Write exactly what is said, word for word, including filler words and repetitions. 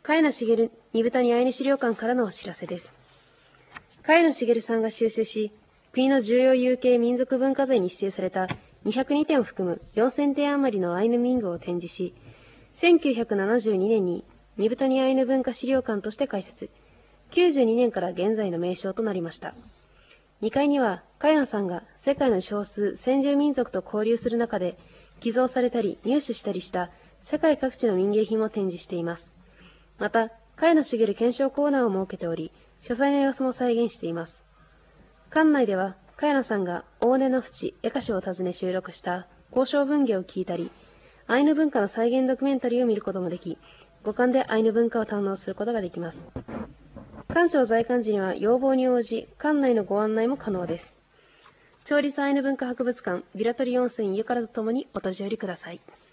茅野茂二部谷アイヌ資料館からのお知らせです。茅野茂さんが収集し、国の重要有形民族文化財に指定されたにひゃくにてんを含むよんせんてん余りのアイヌ民具を展示し、せんきゅうひゃくななじゅうにねんに二部谷アイヌ文化資料館として開設、きゅうじゅうにねんから現在の名称となりました。にかいには、茅野さんが世界の少数先住民族と交流する中で、寄贈されたり入手したりした世界各地の民芸品を展示しています。また、茅野茂検証コーナーを設けており、書斎の様子も再現しています。館内では、茅野さんが大根の淵、江歌所を訪ね収録した交渉文芸を聞いたり、アイヌ文化の再現ドキュメンタリーを見ることもでき、五感でアイヌ文化を堪能することができます。館長在館時には要望に応じ、館内のご案内も可能です。町立アイヌ文化博物館、ビラトリ温泉湯からとともにお立ち寄りください。